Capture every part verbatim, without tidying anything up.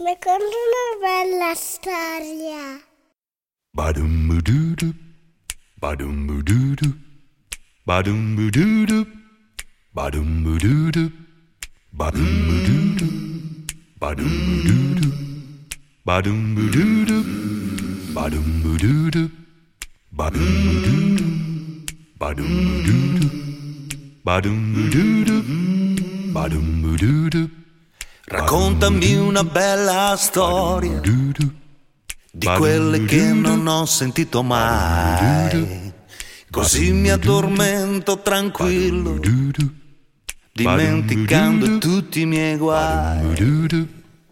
Mi conta una bella storia. Badum-bu-doo-doo, badum-bu-doo-doo, badum-bu-doo-doo, badum-bu-doo-doo, badum-bu-doo-doo, badum-bu-doo-doo, badum-bu-doo-doo, badum-bu-doo-doo, badum-bu-doo-doo, badum-bu-doo-doo, badum-bu-doo-doo, badum-bu-doo-doo. Raccontami una bella storia di quelle che non ho sentito mai, così mi addormento tranquillo, dimenticando tutti i miei guai.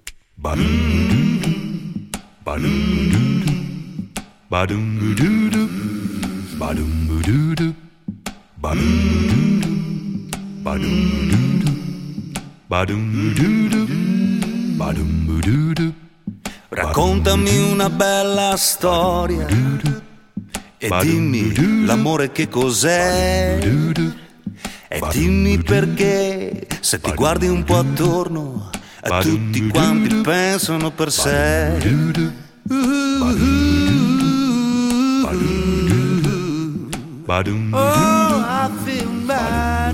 Raccontami una bella storia e dimmi l'amore che cos'è, e dimmi perché se ti guardi un po' attorno tutti quanti pensano per sé. Oh, I feel bad.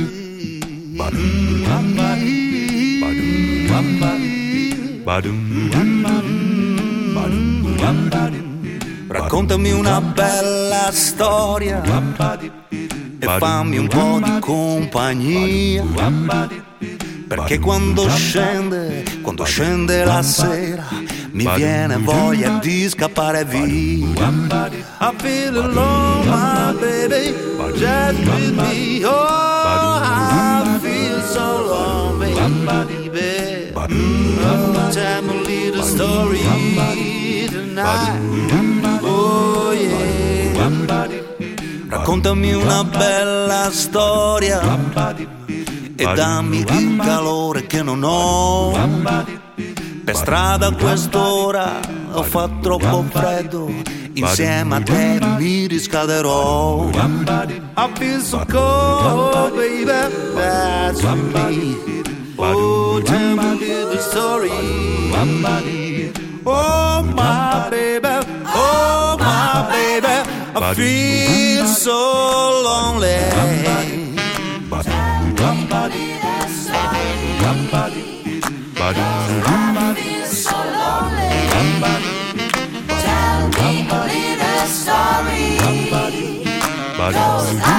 Raccontami una bella storia e fammi un po' di compagnia, perché quando scende, quando scende la sera mi viene voglia di scappare via. I feel alone, my baby, just with me. Oh, I feel so lonely, baby. Oh, tell me a little story tonight. Oh yeah. Raccontami una bella storia e dammi il calore che non ho. Per strada a quest'ora fa troppo freddo, insieme a te mi riscalderò. I feel so cold, baby, that's me. Oh, tell me a little story. Oh, my baby, oh, my baby, I feel so lonely. Somebody that's sorry. I feel so lonely. Tell me a little story. 'Cause I